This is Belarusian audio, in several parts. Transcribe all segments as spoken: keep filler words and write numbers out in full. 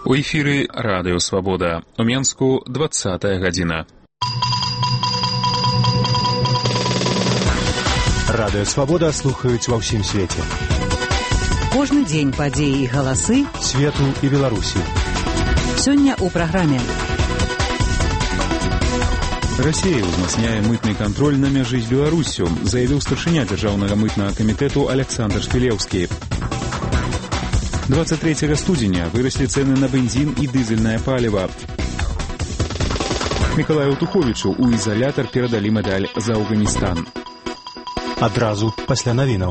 У эфіры Радыё Свабода. У Менску двадцатая гадзіна. Радыё Свабода слухаюць ва ўсім свеце. Кожны дзень падзеі і галасы свету і Беларусі. Сёння ў праграме. Расія ўзмацняе мытны кантроль на мяжы з Беларусю, заявіў старшыня дзяржаўнага мытнага камітэту Александр Шпілеўскі. двадцать третьего студзеня выраслі цэны на бензін і дызельнае паліва. Мікалаю Туховічу ў ізалятар перадалі медаль за Афганістан. Адразу пасля навінаў.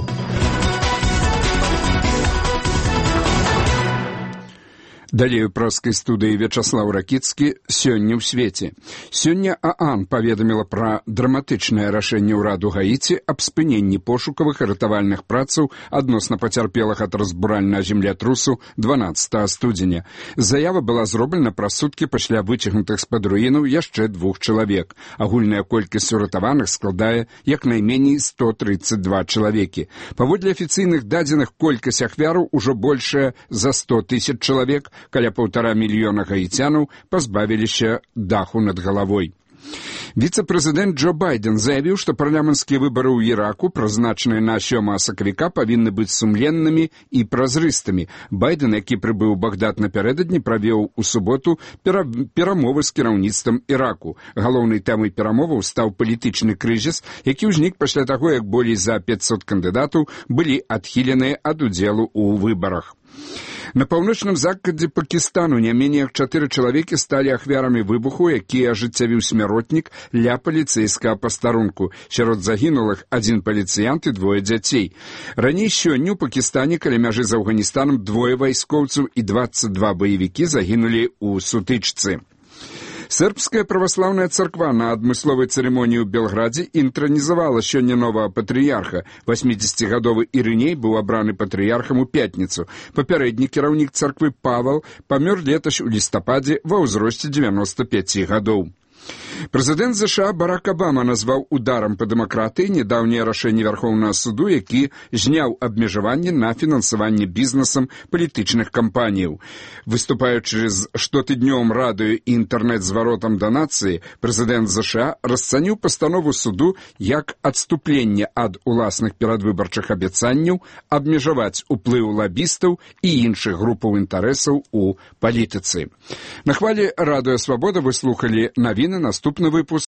Далей у праскай студыі Вячаслаў Ракіцкі «Сёння ў свеце». Сёння ААН паведаміла пра драматычнае рашэнне ўраду Гаіці аб спыненні пошукавых і ратавальных працаў адносна пацярпелых ад разбуральнага землятрусу дванаццатага студзеня. Заява была зроблена праз суткі пасля выцягнутых з-пад руінаў яшчэ двух чалавек. Агульная колькасць уратаваных складае як найменей сто тридцать два чалавекі. Паводле афіцыйных дадзеных колькасць ахвяраў ужо большая за сто тысяч чалавек, каля паўтара мільёна гаіцянаў пазбавіліся даху над галавой. Віцэ-прэзідэнт Джо Байден заявіў, што парламенцкія выбары ў Іраку, прызначаныя на сёмага сакавіка, павінны быць сумленнымі і празрыстымі. Байден, які прыбыў у Багдад напярэдадні, правёў у суботу пера... перамовы з кіраўніцтвам Іраку. Галоўнай тэмай перамоваў стаў палітычны крызіс, які ўзнік пасля таго, як болей за пятьсот кандыдатаў былі адхіленыя ад удзелу ў выбарах. На паўночным захадзе Пакістану не меней як чатыры чалавекі сталі ахвярамі выбуху, які ажыццявіў смяротнік ля паліцэйскага пастарунку. Сярод загінулых адзін паліцыянт і двое дзяцей. Раней сёння ў Пакістане каля мяжы з Афганістанам двое вайскоўцаў і двадцать два баевікі загінулі ў сутычцы. Сербская праваслаўная царква на адмысловай цырымоніі ў Белградзе інтранізавала сёння новага патрыярха. восьмідзесяцігадовы Ірыней быў абраны патрыярхам у пятніцу. Папярэдні кіраўнік царквы Павел памёр летась у лістападзе ва ўзросце девяноста пяти гадоў. Прэзідэнт ЗША Барак Абама назваў ударам па дэмакратыі нядаўняе рашэнне Вярхоўнага суду, які зняў абмежаванні на фінансаванне бізнесам палітычных кампаніяў. Выступаючы з штотыднёвым радыё і інтэрнэт-зваротам да нацыі, прэзідэнт ЗША расцаніў пастанову суду як адступленне ад уласных перадвыбарчых абяцанняў абмежаваць уплыў лабістаў і іншых групаў інтарэсаў у палітыцы. На хвалі Радыё Свабода вы слухалі навіны. Наступны выпуск